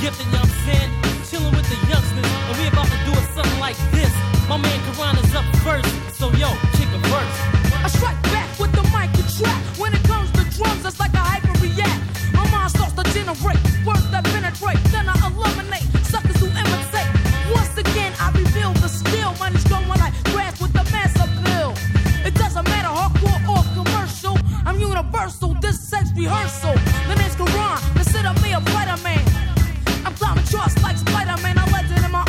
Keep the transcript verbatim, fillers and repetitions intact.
gifted, you know what I'm saying? Chilling with the youngsters, and we about to do it something like this. My man Karan is up first, so yo, kick a verse. I strike back with the mic and track. When it comes to drums, it's like a hyper react. My mind starts to generate words that penetrate. Then I eliminate suckers who imitate. Once again, I reveal the skill. Money's going like grass with the mass appeal. It doesn't matter hardcore or commercial. I'm universal. This sex rehearsal. The name's Karan. Consider me a fighter man. I'm climbing charts like Spider-Man. I legend in my